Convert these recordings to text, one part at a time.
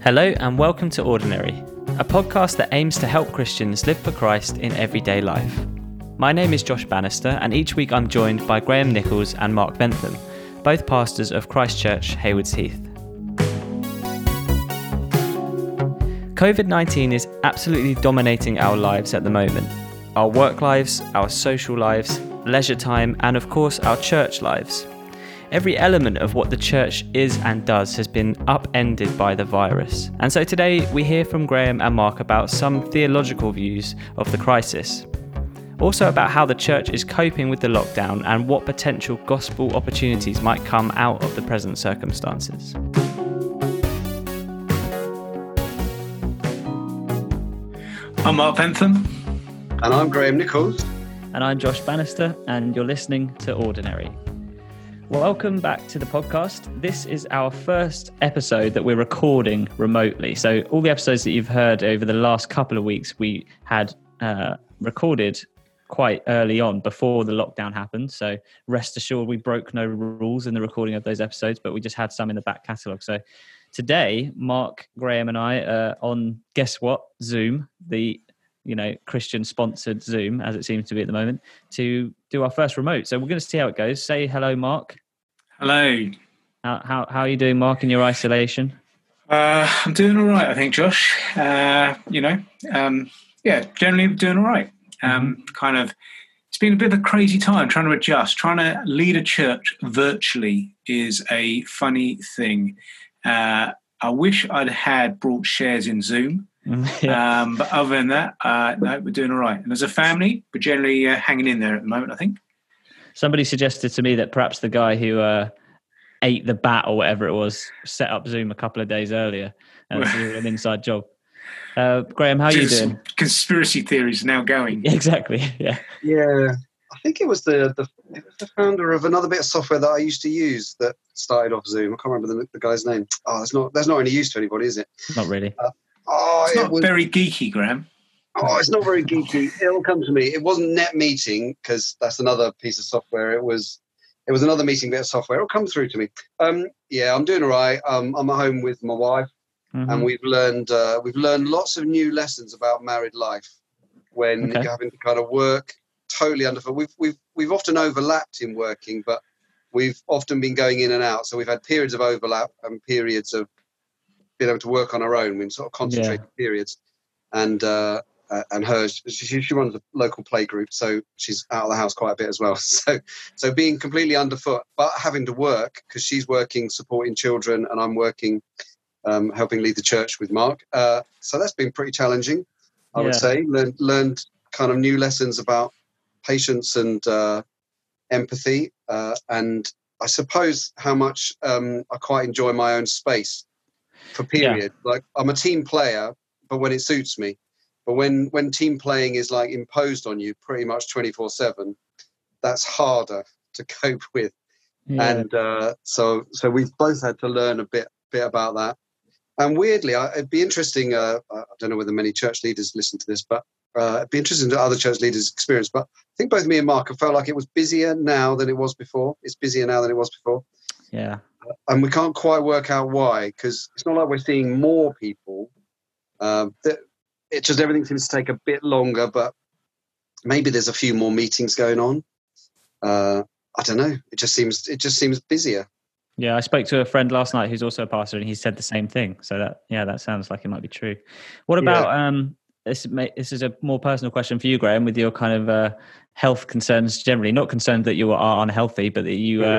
Hello and welcome to Ordinary, a podcast that aims to help Christians live for Christ in everyday life. My name is Josh Bannister, and each week I'm joined by Graham Nichols and Mark Bentham, both pastors of Christ Church, Haywards Heath. COVID-19 is absolutely dominating our lives at the moment. Our work lives, our social lives, leisure time, and of course our church lives. Every element of what the church is and does has been upended by the virus. And so today we hear from Graham and Mark about some theological views of the crisis. Also about how the church is coping with the lockdown and what potential gospel opportunities might come out of the present circumstances. I'm Mark Bentham. And I'm Graham Nichols. And I'm Josh Bannister, and you're listening to Ordinary. Welcome back to the podcast. This is our first episode that we're recording remotely. So all the episodes that you've heard over the last couple of weeks, we had recorded quite early on before the lockdown happened. So rest assured, we broke no rules in the recording of those episodes, but we just had some in the back catalogue. So today, Mark, Graham and I are on, guess what, Zoom, the Christian-sponsored Zoom, as it seems to be at the moment, to do our first remote. So we're going to see how it goes. Say hello, Mark. Hello. How are you doing, Mark, in your isolation? I'm doing all right, I think, Josh. Generally doing all right. It's been a bit of a crazy time trying to adjust. Trying to lead a church virtually is a funny thing. I wish I'd had brought shares in Zoom. Yeah. But other than that, no, we're doing all right. And as a family, we're generally hanging in there at the moment, I think. Somebody suggested to me that perhaps the guy who ate the bat or whatever it was set up Zoom a couple of days earlier and it was an inside job. Graham, how are you doing? Conspiracy theories now going. Exactly, yeah. Yeah, I think it was the founder of another bit of software that I used to use that started off Zoom. I can't remember the guy's name. Oh, that's not any use to anybody, is it? Not really. It's not very geeky, Graham. Oh, it's not very geeky. It'll come to me. It wasn't NetMeeting, because that's another piece of software. It was another meeting bit of software. It'll come through to me. I'm doing all right. I'm at home with my wife, and we've learned lots of new lessons about married life when you're having to kind of work totally underfoot. We've often overlapped in working, but we've often been going in and out. So we've had periods of overlap and periods of being able to work on our own in sort of concentrated periods. And she runs a local play group, so she's out of the house quite a bit as well. So being completely underfoot, but having to work because she's working supporting children and I'm working helping lead the church with Mark. So that's been pretty challenging, I would say. Learned kind of new lessons about patience and empathy, and I suppose how much I quite enjoy my own space for period. Like I'm a team player, but when it suits me. But when team playing is like imposed on you pretty much 24/7, that's harder to cope with. Yeah. And so we've both had to learn a bit about that. And weirdly, it'd be interesting. I don't know whether many church leaders listen to this, but it'd be interesting to other church leaders' experience. But I think both me and Mark have felt like it was busier now than it was before. It's busier now than it was before. Yeah. And we can't quite work out why, because it's not like we're seeing more people. It just everything seems to take a bit longer, but maybe there's a few more meetings going on. I don't know. It just seems busier. Yeah, I spoke to a friend last night who's also a pastor, and he said the same thing. So that sounds like it might be true. What about this is a more personal question for you, Graham, with your kind of health concerns generally. Not concerned that you are unhealthy, but that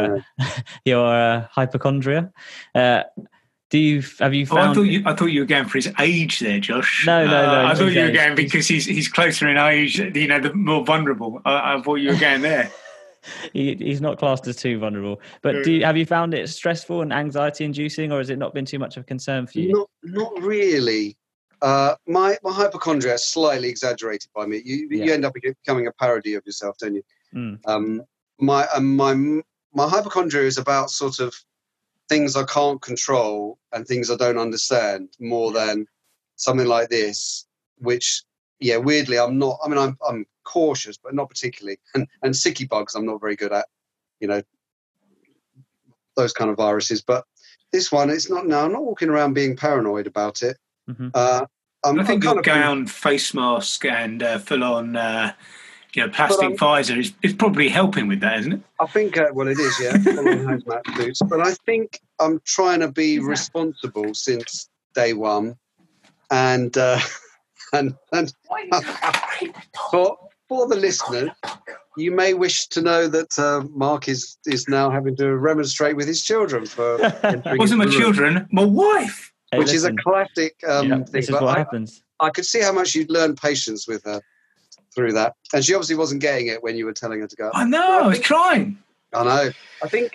you're hypochondria. Have you found? I thought you were going for his age there, Josh. No. I thought you were going because he's closer in age. The more vulnerable. I thought you were going there. He's not classed as too vulnerable. But have you found it stressful and anxiety inducing, or has it not been too much of a concern for you? Not really. My hypochondria is slightly exaggerated by me. You end up becoming a parody of yourself, don't you? My hypochondria is about sort of things I can't control and things I don't understand more than something like this, which, weirdly, I'm not. I mean, I'm cautious, but not particularly. And sicky bugs, I'm not very good at, those kind of viruses. But this one, it's not. No, I'm not walking around being paranoid about it. Mm-hmm. I think your gown, face mask, and full-on, plastic visor is probably helping with that, isn't it? I think, well, it is, yeah, full-on hazmat suits. But I think I'm trying to be responsible since day one, and for the listeners, you may wish to know that Mark is now having to remonstrate with his children for. It wasn't my children, my wife. Hey, which is a classic thing. This is what happens. I could see how much you'd learn patience with her through that. And she obviously wasn't getting it when you were telling her to go. I know, I was trying. I know. I think,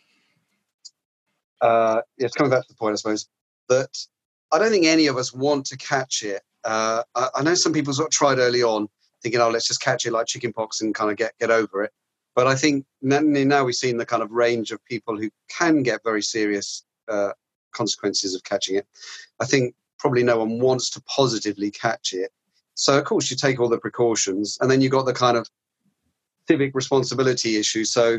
it's coming back to the point, I suppose, that I don't think any of us want to catch it. I know some people sort of tried early on, thinking, let's just catch it like chickenpox and kind of get over it. But I think now we've seen the kind of range of people who can get very serious consequences of catching it. I think probably no one wants to positively catch it. So, of course, you take all the precautions, and then you've got the kind of civic responsibility issue. So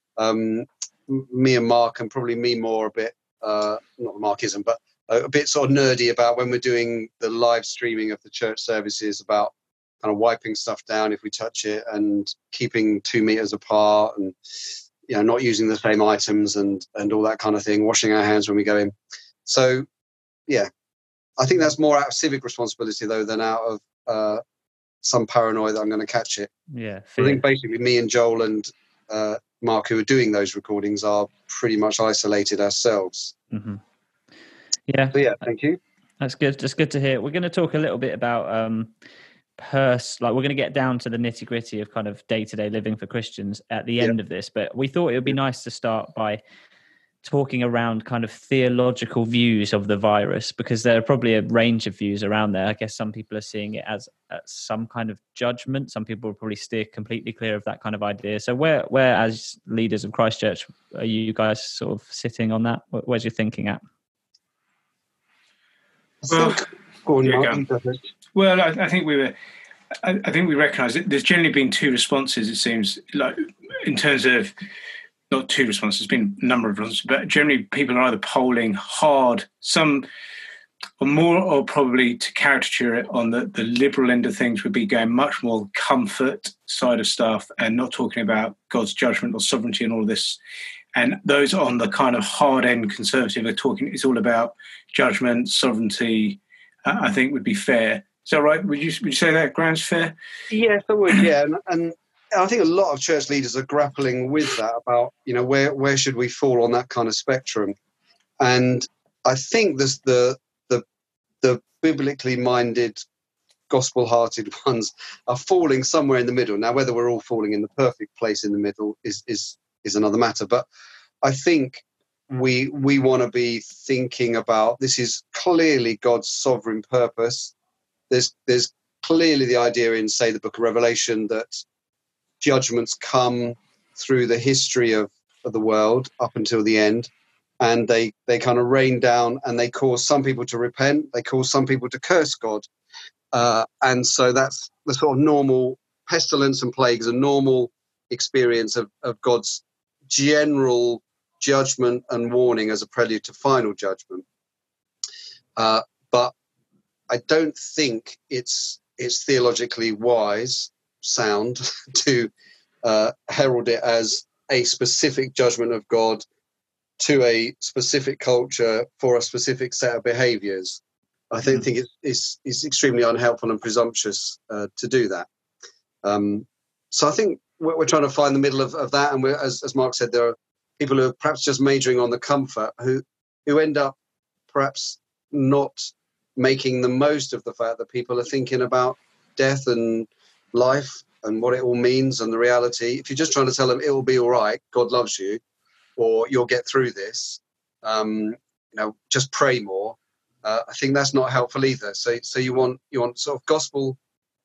me and Mark, and probably me more a bit, not that Mark isn't, but a bit sort of nerdy about when we're doing the live streaming of the church services, about kind of wiping stuff down if we touch it and keeping 2 meters apart and not using the same items and all that kind of thing, washing our hands when we go in. So, yeah, I think that's more out of civic responsibility, though, than out of some paranoia that I'm going to catch it. Yeah. I think basically me and Joel and Mark, who are doing those recordings, are pretty much isolated ourselves. Mm-hmm. Yeah. So, yeah, thank you. That's good. That's good to hear. We're going to talk a little bit about we're going to get down to the nitty gritty of kind of day-to-day living for Christians at the end of this, but we thought it would be nice to start by talking around kind of theological views of the virus, because there are probably a range of views around there. I guess some people are seeing it as some kind of judgment. Some people will probably steer completely clear of that kind of idea. So where as leaders of Christchurch, are you guys sort of sitting on that? Where's your thinking at? Well, I think we recognise that there's generally been two responses. It seems like, in terms of, not two responses, there's been a number of responses, but generally people are either polling hard, some or more, or probably, to caricature it, on the liberal end of things, would be going much more comfort side of stuff and not talking about God's judgment or sovereignty and all of this. And those on the kind of hard end conservative are talking, it's all about judgment, sovereignty, I think would be fair. Is that right? Would you say that, Graham's fair? Yes, I would, yeah. And I think a lot of church leaders are grappling with that, about, where should we fall on that kind of spectrum? And I think there's the biblically minded, gospel-hearted ones are falling somewhere in the middle. Now, whether we're all falling in the perfect place in the middle is another matter. But I think we want to be thinking about, this is clearly God's sovereign purpose. There's clearly the idea in, say, the book of Revelation, that judgments come through the history of the world up until the end, and they kind of rain down, and they cause some people to repent, they cause some people to curse God. And so that's the sort of normal pestilence and plagues, a normal experience of God's general judgment and warning as a prelude to final judgment. But I don't think it's theologically sound to herald it as a specific judgment of God to a specific culture for a specific set of behaviours. I don't think it's extremely unhelpful and presumptuous to do that. So I think we're trying to find the middle of that. And as Mark said, there are people who are perhaps just majoring on the comfort, who end up perhaps not making the most of the fact that people are thinking about death and life and what it all means and the reality. If you're just trying to tell them it will be all right, God loves you, or you'll get through this, just pray more, I think that's not helpful either. So you want sort of gospel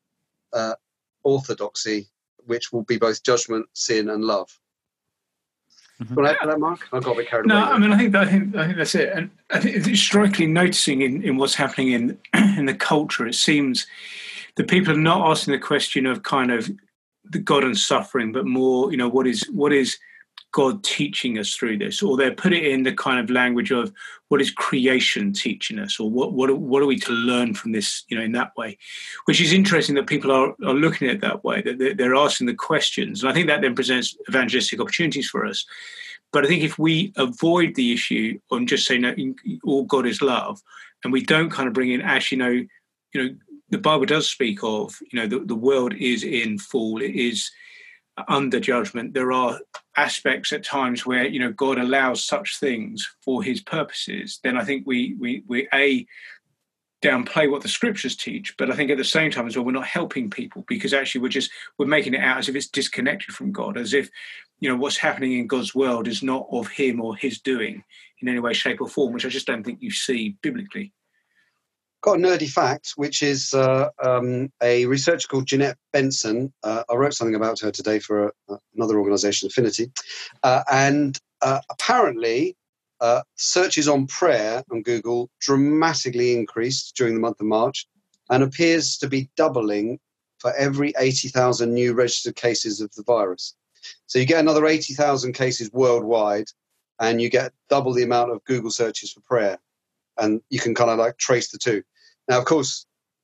orthodoxy, which will be both judgment, sin, and love. Mm-hmm. Want to add to that, Mark? I got a bit carried away. No, I mean, I think that's it. And I think it's strikingly noticing in what's happening in the culture. It seems that people are not asking the question of kind of the God and suffering, but more, what is God teaching us through this, or they put it in the kind of language of what is creation teaching us, or what are we to learn from this, in that way, which is interesting that people are looking at it that way, that they're asking the questions. And I think that then presents evangelistic opportunities for us. But I think if we avoid the issue on just saying that all God is love, and we don't kind of bring in, actually, the Bible does speak of, the world is in fall, it is under judgment. There are aspects at times where God allows such things for his purposes. Then I think we downplay what the scriptures teach, but I think at the same time as well, we're not helping people, because actually we're making it out as if it's disconnected from God, as if what's happening in God's world is not of him or his doing in any way, shape or form, which I just don't think you see biblically. Got a nerdy fact, which is a researcher called Jeanette Benson. I wrote something about her today for another organisation, Affinity. And apparently, searches on prayer on Google dramatically increased during the month of March and appears to be doubling for every 80,000 new registered cases of the virus. So you get another 80,000 cases worldwide, and you get double the amount of Google searches for prayer. And you can kind of like trace the two. Now, of course,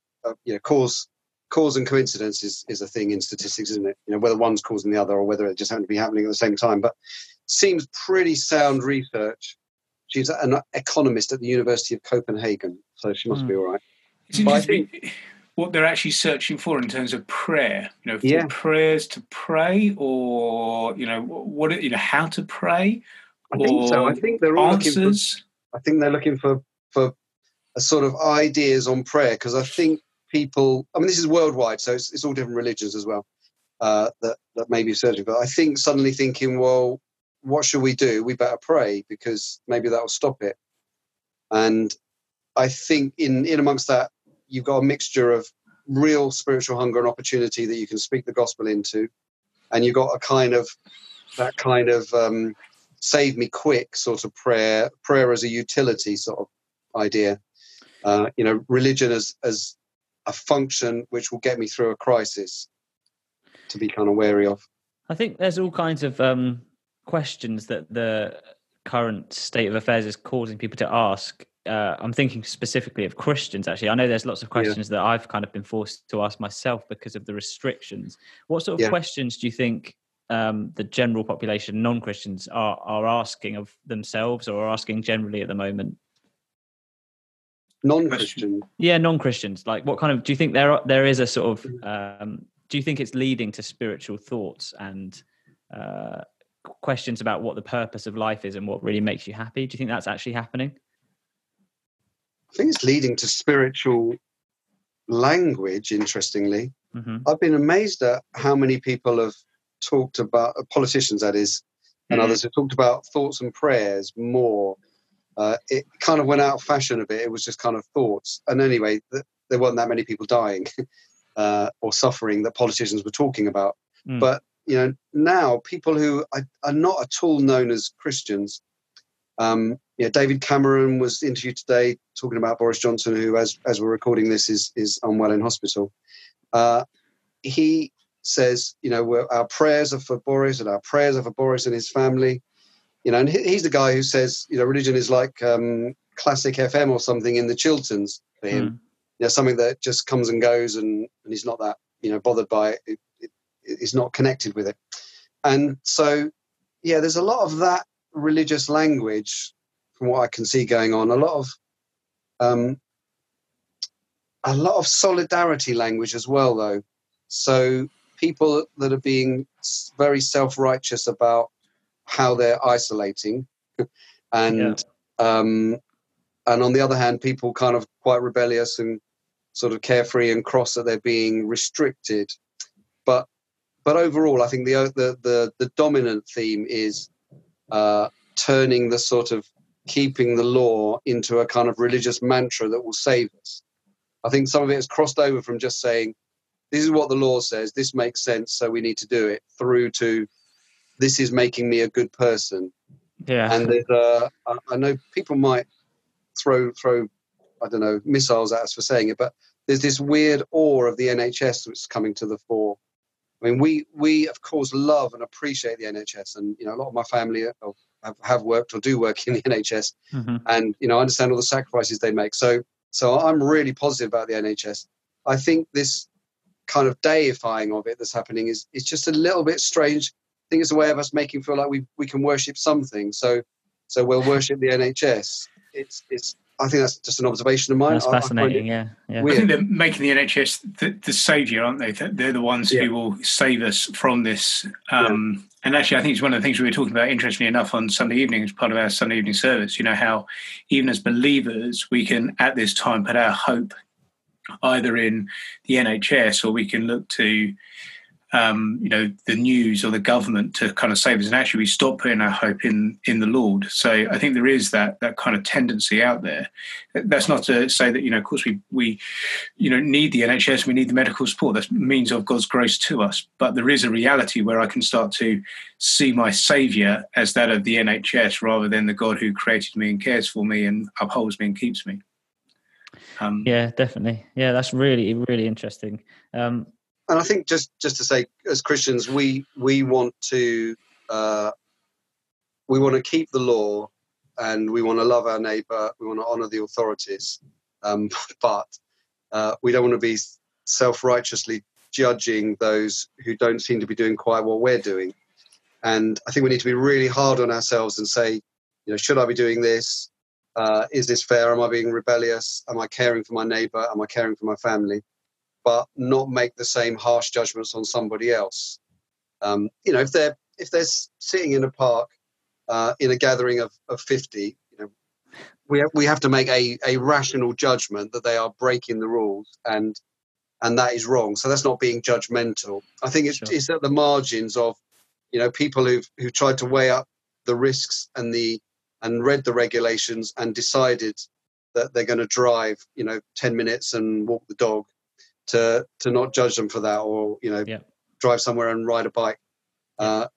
cause and coincidence is a thing in statistics, isn't it? Whether one's causing the other or whether it just happened to be happening at the same time. But seems pretty sound research. She's an economist at the University of Copenhagen, so she must be all right. It's interesting what they're actually searching for in terms of prayer. For prayers to pray, or how to pray. I think so. I think they're all answers. I think they're looking for a sort of ideas on prayer, because I think people, this is worldwide, so it's all different religions as well, that may be searching. But I think suddenly thinking, well, what should we do? We better pray, because maybe that will stop it. And I think in amongst that, you've got a mixture of real spiritual hunger and opportunity that you can speak the gospel into, and you've got that kind of save me quick sort of prayer as a utility sort of idea. Religion as a function which will get me through a crisis, to be kind of wary of. I think there's all kinds of questions that the current state of affairs is causing people to ask. I'm thinking specifically of Christians, actually. I know there's lots of questions that I've kind of been forced to ask myself because of the restrictions. What sort of questions do you think the general population, non-Christians, are asking of themselves or are asking generally at the moment? Non-Christian? Yeah, non-Christians. Like, what kind of, do you think there is a sort of, do you think it's leading to spiritual thoughts and questions about what the purpose of life is and what really makes you happy? Do you think that's actually happening? I think it's leading to spiritual language, interestingly. Mm-hmm. I've been amazed at how many people have talked about, politicians that is, and others have talked about thoughts and prayers more. It kind of went out of fashion a bit. It was just kind of thoughts. And anyway, there weren't that many people dying or suffering that politicians were talking about. But, now people who are not at all known as Christians, David Cameron was interviewed today talking about Boris Johnson, who, as we're recording this, is unwell in hospital. He says, our prayers are for Boris, and our prayers are for Boris and his family. And he's the guy who says, religion is like classic FM or something in the Chilterns for him. Something that just comes and goes, and he's not that, bothered by it. He's not connected with it. And so, there's a lot of that religious language from what I can see going on. A lot of solidarity language as well, though. So people that are being very self-righteous about how they're isolating, and on the other hand, people kind of quite rebellious and sort of carefree and cross that they're being restricted. But overall, I think the dominant theme is turning the sort of keeping the law into a kind of religious mantra that will save us. I think some of it has crossed over from just saying, this is what the law says, this makes sense, so we need to do it, through to this is making me a good person. Yeah. And there's I know people might throw I don't know, missiles at us for saying it, but there's this weird awe of the NHS that's coming to the fore, I mean, we of course love and appreciate the NHS, and a lot of my family have worked or do work in the NHS, and I understand all the sacrifices they make. So I'm really positive about the NHS. I think this kind of deifying of it that's happening is just a little bit strange. I think it's a way of us making feel like we can worship something. So we'll worship the NHS. I think that's just an observation of mine. That's fascinating. Yeah. I think they're making the NHS the saviour, aren't they? They're the ones who will save us from this. And actually, I think it's one of the things we were talking about, interestingly enough, on Sunday evening as part of our Sunday evening service. How even as believers, we can at this time put our hope either in the NHS, or we can look to the news or the government to kind of save us. And actually, we stop putting our hope in the Lord. So I think there is that kind of tendency out there. That's not to say that of course we need the NHS, we need the medical support. That means of God's grace to us. But there is a reality where I can start to see my saviour as that of the NHS, rather than the God who created me and cares for me and upholds me and keeps me. Yeah, definitely. Yeah, that's really, really interesting. And I think just to say, as Christians, we want to keep the law, and we want to love our neighbour. We want to honour the authorities, but we don't want to be self-righteously judging those who don't seem to be doing quite what we're doing. And I think we need to be really hard on ourselves and say, should I be doing this? Is this fair? Am I being rebellious? Am I caring for my neighbour? Am I caring for my family? But not make the same harsh judgments on somebody else. If they're sitting in a park in a gathering of 50, we have to make a rational judgment that they are breaking the rules, and that is wrong. So that's not being judgmental. I think it's at the margins of people who've tried to weigh up the risks and read the regulations and decided that they're going to drive 10 minutes and walk the dog. To not judge them for that, or drive somewhere and ride a bike, and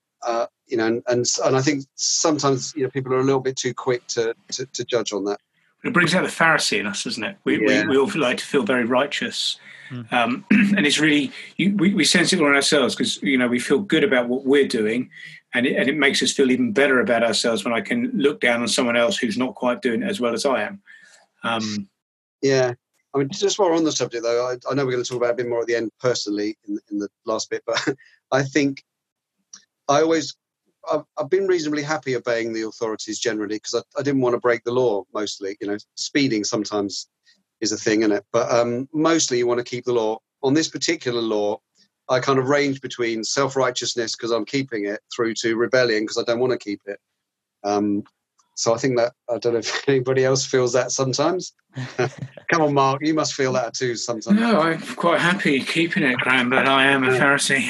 I think sometimes people are a little bit too quick to judge on that. It brings out the Pharisee in us, doesn't it? We all like to feel very righteous, and it's really we sense it on ourselves, because we feel good about what we're doing, and it makes us feel even better about ourselves when I can look down on someone else who's not quite doing it as well as I am. I mean, just while we're on the subject, though, I know we're going to talk about it a bit more at the end personally in the last bit, but I think I've been reasonably happy obeying the authorities generally, because I didn't want to break the law mostly. Speeding sometimes is a thing, isn't it? But mostly you want to keep the law. On this particular law, I kind of range between self-righteousness because I'm keeping it, through to rebellion because I don't want to keep it. So I think that, I don't know if anybody else feels that sometimes. Come on, Mark, you must feel that too sometimes. No, I'm quite happy keeping it, Graham, but I am a Pharisee.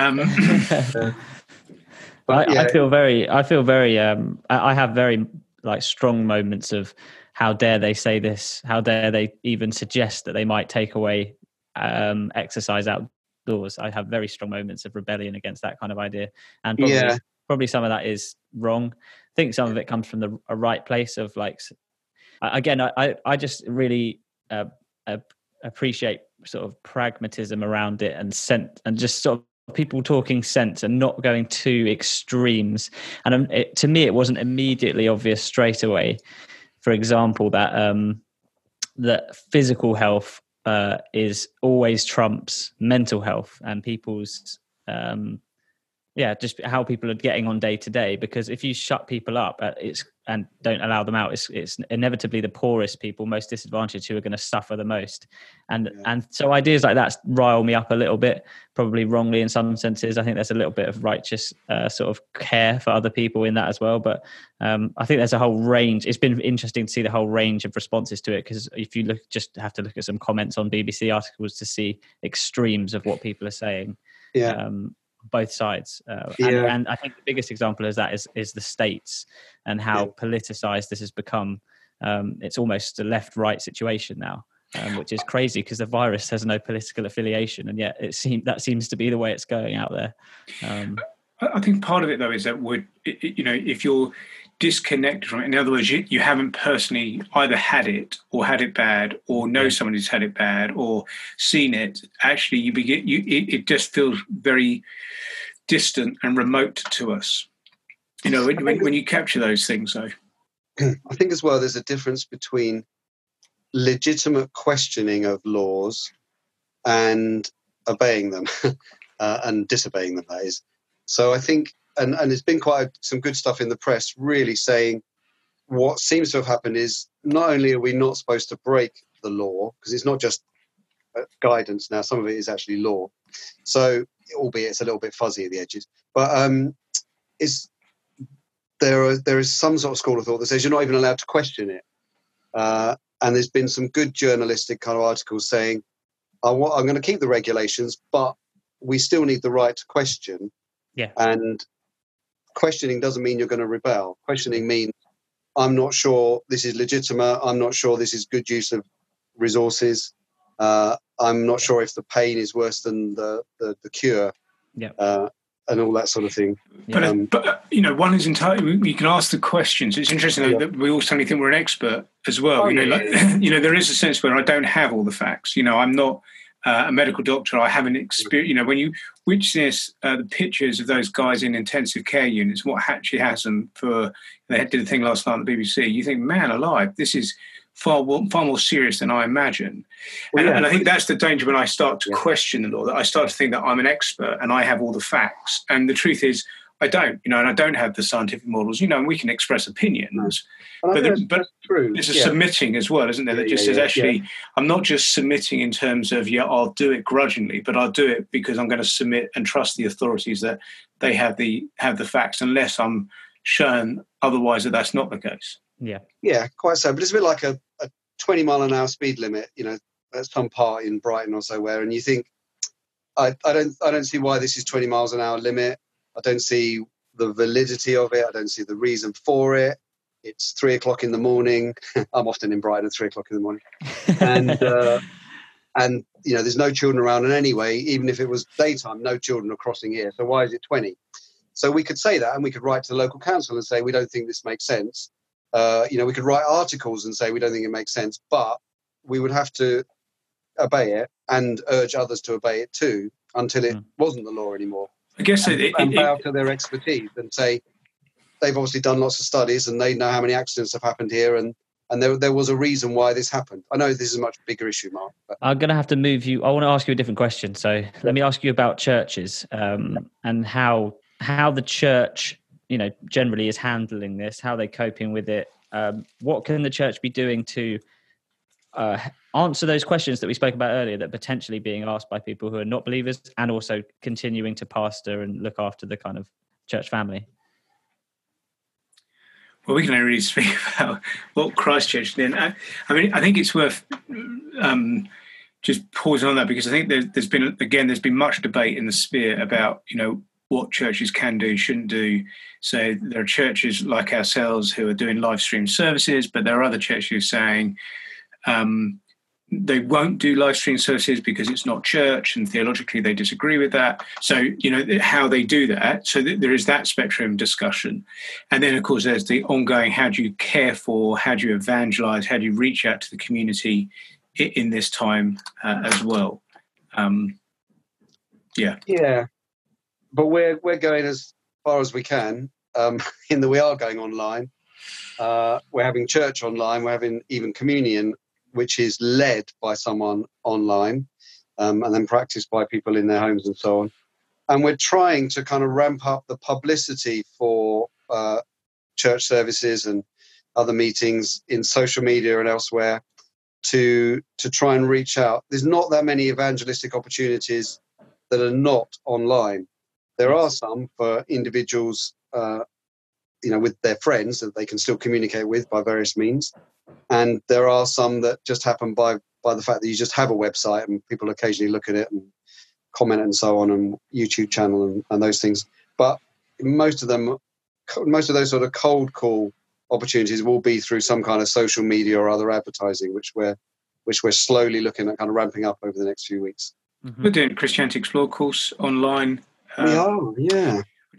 I feel very, I have very strong moments of how dare they say this? How dare they even suggest that they might take away exercise outdoors? I have very strong moments of rebellion against that kind of idea. And probably some of that is wrong. I think some of it comes from a right place of I just really appreciate sort of pragmatism around it, and just sort of people talking sense and not going to extremes. And to me, it wasn't immediately obvious straight away, for example, that physical health is always trumps mental health and people's just how people are getting on day to day. Because if you shut people up and don't allow them out, it's inevitably the poorest people, most disadvantaged, who are going to suffer the most. And so ideas like that rile me up a little bit, probably wrongly in some senses. I think there's a little bit of righteous sort of care for other people in that as well. But I think there's a whole range. It's been interesting to see the whole range of responses to it, because if you just have to look at some comments on BBC articles to see extremes of what people are saying. Both sides, and I think the biggest example of that is the States, and how politicized this has become. It's almost a left-right situation now, which is crazy because the virus has no political affiliation, and yet that seems to be the way it's going out there. I think part of it, though, is that if you're disconnected from it. In other words, you haven't personally either had it or had it bad, or know someone who's had it bad or seen it. Actually, it just feels very distant and remote to us. You know, when you capture those things, though. I think as well, there's a difference between legitimate questioning of laws and obeying them and disobeying them, that is. So I think, and there's been some good stuff in the press really saying what seems to have happened is not only are we not supposed to break the law, because it's not just guidance now, some of it is actually law. So, albeit it's a little bit fuzzy at the edges, but there is some sort of school of thought that says you're not even allowed to question it. And there's been some good journalistic kind of articles saying, I'm going to keep the regulations, but we still need the right to question. Yeah. And questioning doesn't mean you're going to rebel. Questioning means I'm not sure this is legitimate. I'm not sure this is good use of resources. I'm not sure if the pain is worse than the cure. Yeah. And all that sort of thing. But you know, one is entirely. We can ask the questions. It's interesting that we all suddenly think we're an expert as well. You know, there is a sense where I don't have all the facts. You know, I'm not a medical doctor. I haven't experienced. You know, when you witness the pictures of those guys in intensive care units, what actually has them for. They did a thing last night on the BBC. You think, man alive, this is far more serious than I imagine. And I think that's the danger when I start to question the law, that I start to think that I'm an expert and I have all the facts. And the truth is, I don't, you know, and I don't have the scientific models, you know, and we can express opinions. But there's a submitting as well, isn't there? That just says, actually, I'm not just submitting in terms of, I'll do it grudgingly, but I'll do it because I'm going to submit and trust the authorities that they have the facts, unless I'm shown otherwise that that's not the case. Yeah, quite so. But it's a bit like a 20-mile-an-hour speed limit, you know, at some part in Brighton or so, where, and you think, I don't see why this is 20 miles an hour limit. I don't see the validity of it. I don't see the reason for it. It's 3:00 in the morning. I'm often in Brighton at 3:00 in the morning, and you know, there's no children around. And anyway, even if it was daytime, no children are crossing here. So why is it 20? So we could say that, and we could write to the local council and say we don't think this makes sense. You know, we could write articles and say we don't think it makes sense, but we would have to obey it and urge others to obey it too until it wasn't the law anymore. I guess and bow to their expertise and say they've obviously done lots of studies and they know how many accidents have happened here, and there was a reason why this happened. I know this is a much bigger issue, Mark. But. I'm going to have to move you. I want to ask you a different question. So let me ask you about churches and how the church, you know, generally is handling this, how they're coping with it. What can the church be doing to answer those questions that we spoke about earlier, that potentially being asked by people who are not believers, and also continuing to pastor and look after the kind of church family? Well, we can only really speak about what Christchurch did. I mean, I think it's worth just pausing on that, because I think there's been much debate in the sphere about, you know, what churches can do, shouldn't do. So there are churches like ourselves who are doing live stream services, but there are other churches who are saying they won't do live stream services because it's not church, and theologically they disagree with that. So, you know, how they do that. So there is that spectrum discussion. And then, of course, there's the ongoing, how do you care for, how do you evangelize, how do you reach out to the community in this time as well. Yeah. But we're going as far as we can, in that we are going online. We're having church online. We're having even communion, which is led by someone online, and then practiced by people in their homes and so on. And we're trying to kind of ramp up the publicity for church services and other meetings in social media and elsewhere to try and reach out. There's not that many evangelistic opportunities that are not online. There are some for individuals, you know, with their friends that they can still communicate with by various means. And there are some that just happen by the fact that you just have a website and people occasionally look at it and comment and so on, and YouTube channel and those things. But most of those sort of cold call opportunities will be through some kind of social media or other advertising, which we're slowly looking at kind of ramping up over the next few weeks. We're doing a Christianity Explored course online. We are, yeah.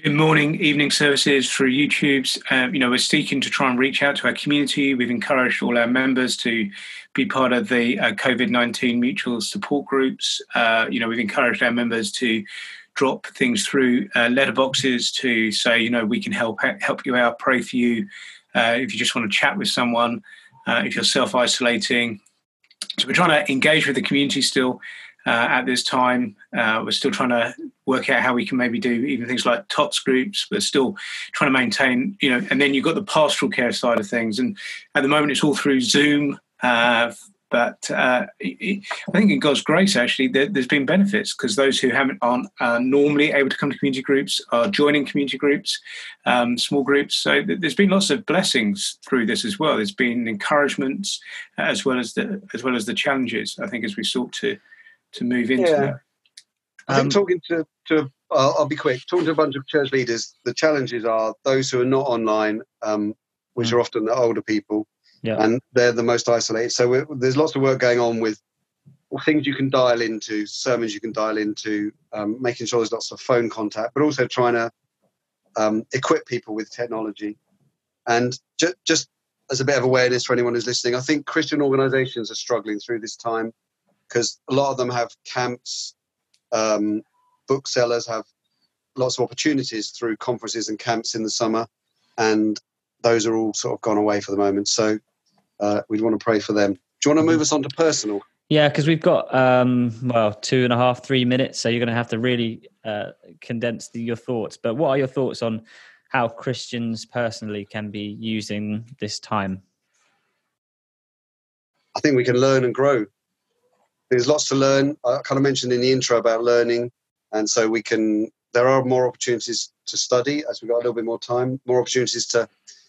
In morning, evening services through YouTube's. We're seeking to try and reach out to our community. We've encouraged all our members to be part of the COVID-19 mutual support groups. We've encouraged our members to drop things through letterboxes to say, we can help you out, pray for you. If you just want to chat with someone, if you're self-isolating. So we're trying to engage with the community still at this time. We're still trying to work out how we can maybe do even things like TOTS groups. We're still trying to maintain, and then you've got the pastoral care side of things. And at the moment, it's all through Zoom. But I think in God's grace, actually, there's been benefits because those who aren't normally able to come to community groups are joining community groups, small groups. So there's been lots of blessings through this as well. There's been encouragements as well as the challenges, I think, as we sought to move into that. I think talking to I'll be quick. Talking to a bunch of church leaders, the challenges are those who are not online, which are often the older people. Yeah. And they're the most isolated. So there's lots of work going on with things you can dial into, sermons you can dial into, making sure there's lots of phone contact, but also trying to equip people with technology. And just as a bit of awareness for anyone who's listening, I think Christian organisations are struggling through this time because a lot of them have camps, booksellers have lots of opportunities through conferences and camps in the summer, and those are all sort of gone away for the moment. So we'd want to pray for them. Do you want to move us on to personal? Yeah, because we've got 2.5-3 minutes, so you're going to have to really condense your thoughts. But what are your thoughts on how Christians personally can be using this time? I think we can learn and grow. There's lots to learn. I kind of mentioned in the intro about learning, and so there are more opportunities to study as we've got a little bit more time, more opportunities to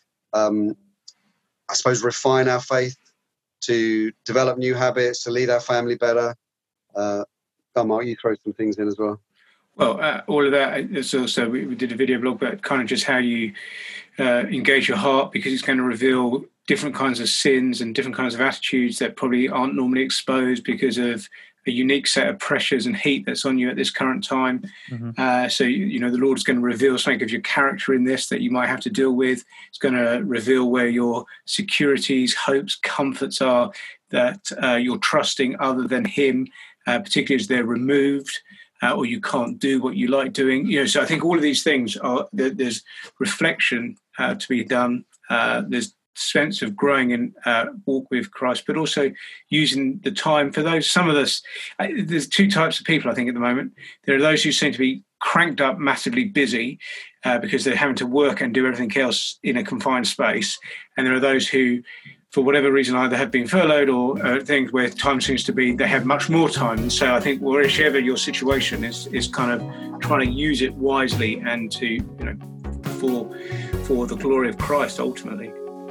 I suppose refine our faith, to develop new habits, to lead our family better. Mark, you throw some things in as well. Well, all of that is also, we did a video blog about kind of just how you engage your heart, because it's going to reveal different kinds of sins and different kinds of attitudes that probably aren't normally exposed because of a unique set of pressures and heat that's on you at this current time. Mm-hmm. So, the Lord is going to reveal something of your character in this that you might have to deal with. It's going to reveal where your securities, hopes, comforts are, that you're trusting other than Him, particularly as they're removed, or you can't do what you like doing. So I think all of these things there's reflection to be done. There's sense of growing in walk with Christ, but also using the time for those. Some of us, there's two types of people, I think, at the moment. There are those who seem to be cranked up, massively busy because they're having to work and do everything else in a confined space. And there are those who, for whatever reason, either have been furloughed or things where time seems to be, they have much more time. And so I think wherever your situation is kind of trying to use it wisely and to, for the glory of Christ, ultimately.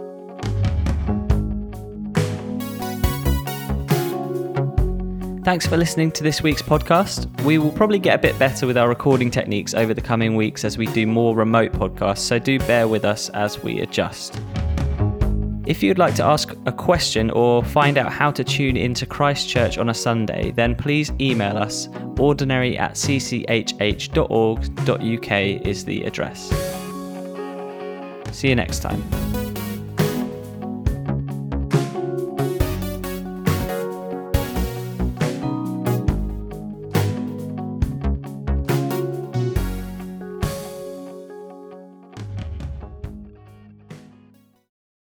Thanks for listening to this week's podcast. We will probably get a bit better with our recording techniques over the coming weeks as we do more remote podcasts, so do bear with us as we adjust. If you'd like to ask a question or find out how to tune into Christ Church on a Sunday, then please email us. ordinary@cchh.org.uk is the address. See you next time.